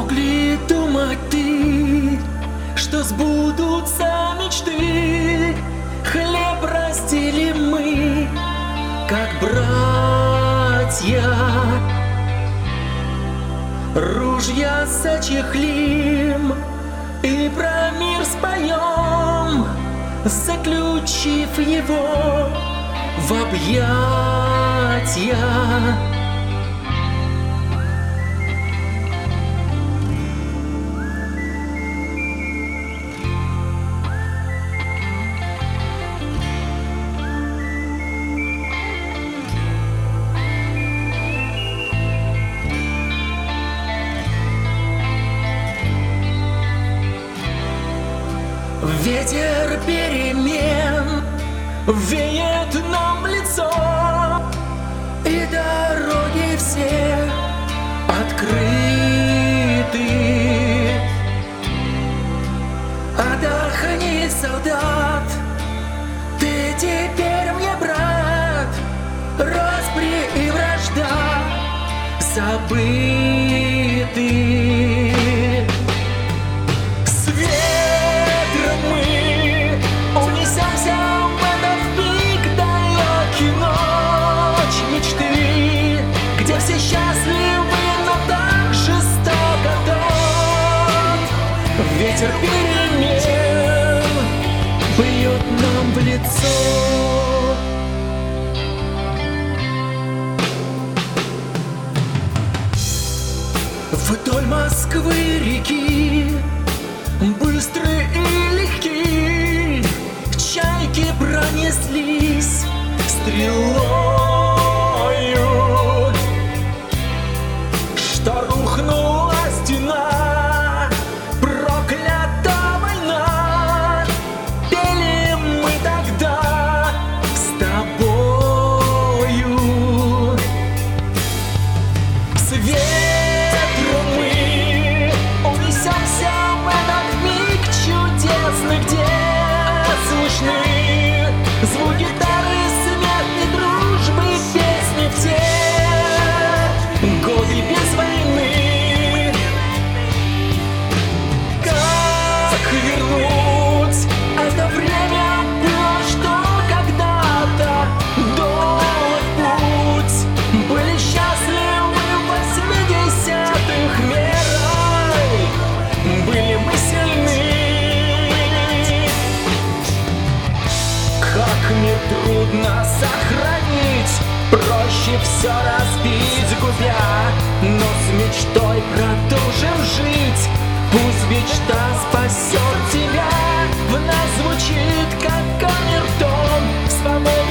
Мог ли думать ты, что сбудутся мечты? Хлеб разделим мы, как братья. Ружья зачехлим и про мир споем, заключив его в объятия. Ветер перемен веет нам в лицо, и дороги все открыты. Отдохни, солдат, ты теперь мне брат. Распри и вражда забыты. Все счастливы, но так жестоко тот ветер перемен бьет нам в лицо. Вдоль Москвы реки, быстрые и легкие, чайки пронеслись стрелою. Что рухнула стена, проклята война, пели мы тогда с тобою. С ветром мы унесемся в этот миг чудесный, где слышны звуки гитары, смех и дружбы, песни в те годы без войны. Как вернуть это время было, что когда-то долг путь? Были счастливы в 80-х мерой, были мы сильны. Как мир трудно сохранить, проще все разбить, губя, но с мечтой продолжим жить. Пусть мечта спасет тебя, в нас звучит, как камертон, свобода.